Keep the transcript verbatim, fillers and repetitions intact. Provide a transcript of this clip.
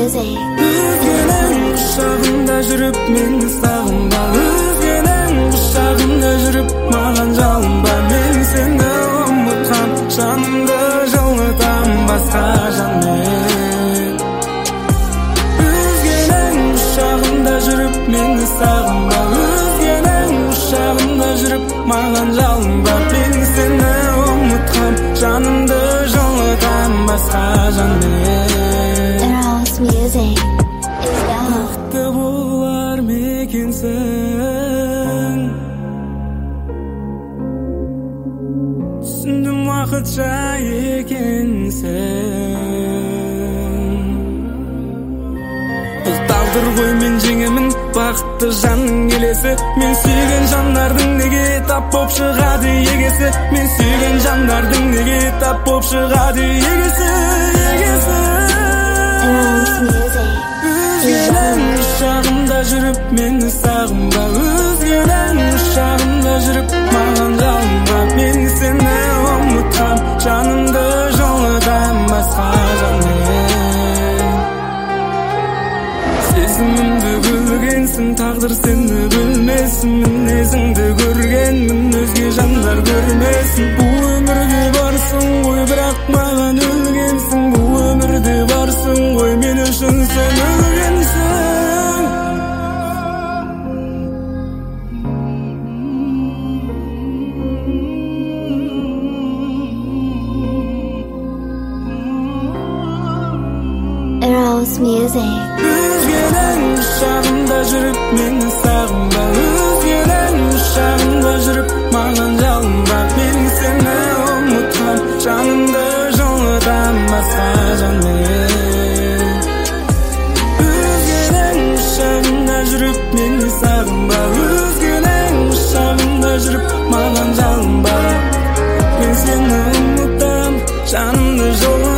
music. Özgenin kuşağında жүрүп meni sagынба, özgenin kuşağında жүрүп маған жалынба. Мен сени ұмытқам, жанымды жылытам басқа жанмен. Өзгенің құшағында жүріп мені сағынба, өзгенің құшағында жүріп маған жалынба. Мен сені ұмытқам, жанымды жылытам басқа жанмен. Eros music. Бақытты болар ма екенсің? Түсіндім уақытша екенсің. Бұл тағдыр ғой, мен жеңемін бақытты жанның келесі. Мен сүйген жандардың неге тап боп шығады егесі? Мен сүйген жандардың неге тап боп шығады егесі? Егесі. Eros music. Өзгенің құшағында жүріп мені сағынба, өзгенің құшағында жүріп маған жалынба. Мен сені ұмытқам, жанымды жылытам басқа жанмен. Сезімімді бөлгенсің, тағдыр сені бөлмесін. Мінезіңді көргенмін, өзге жандар көрмесін. Бұл өмірде барсың ғой, бірақ маған өлгенсің. Бұл өмірде барсың ғой, мен үшін сен өлгенсің. Eros music. Өзгенің құшағында жүріп мені сағынба, өзгенің құшағында жүріп маған жалынба. Мен сені ұмытқам, жанымды жылытам басқа жанмен. Өзгенің құшағында жүріп мені сағынба, өзгенің құшағында жүріп маған жалынба. Мен сені ұмытам, жанымды жылытам.